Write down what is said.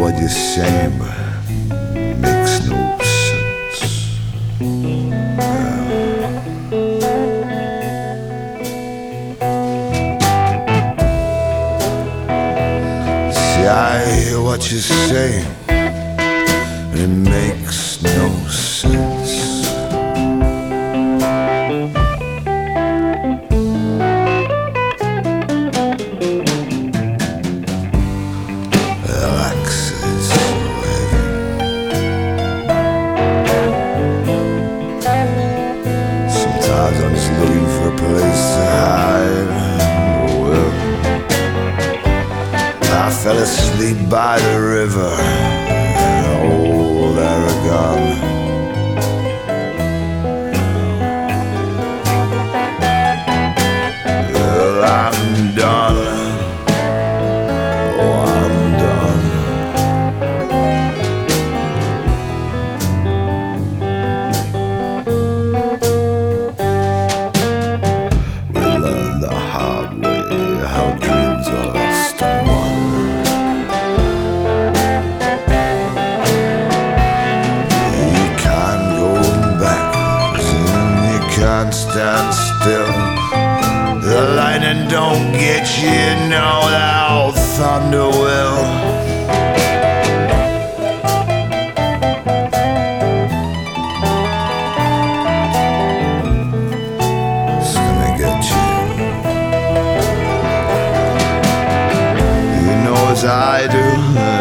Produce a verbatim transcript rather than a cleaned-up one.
what you're saying, but it makes no sense. Yeah. See, I hear what you're saying, and it makes no sense. I'm just looking for a place to hide. Well, I fell asleep by the river in old Aragon. Well, I'm done. Oh, I'm done. Can't stand still. The lightning don't get you, you know that old thunder will. It's gonna get you. You know as I do.